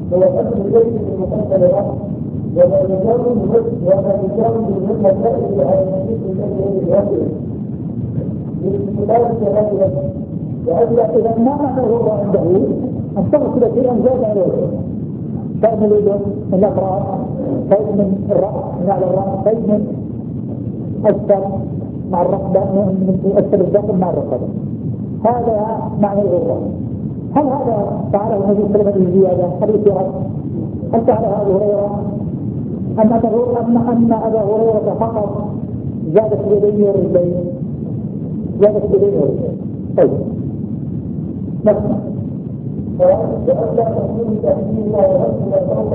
هو أمر البيت المقدم له وما يجاوز بالمسائل على النبي الذي يوصل باستقبال رجلا وأجل إذا ما معنى الغرة عنده أن تغسل شيئا زاد عليه شيء من اليد من الأطراف شيء من الرأس من على الرأس شيء من أسفل مع الرقبة من أسفل الداخل مع الرقبة هذا معنى الغرة. هل هذا فعله النبي صلى الله عليه وسلم الزيادة؟ هل يسيرت؟ هل فعله أبو هريرة؟ أم أن أبا هريرة فقط زادت اليدين والرجلين؟ زادت اليدين والرجلين. طيب نسمع. فأنت تكون تأثير الله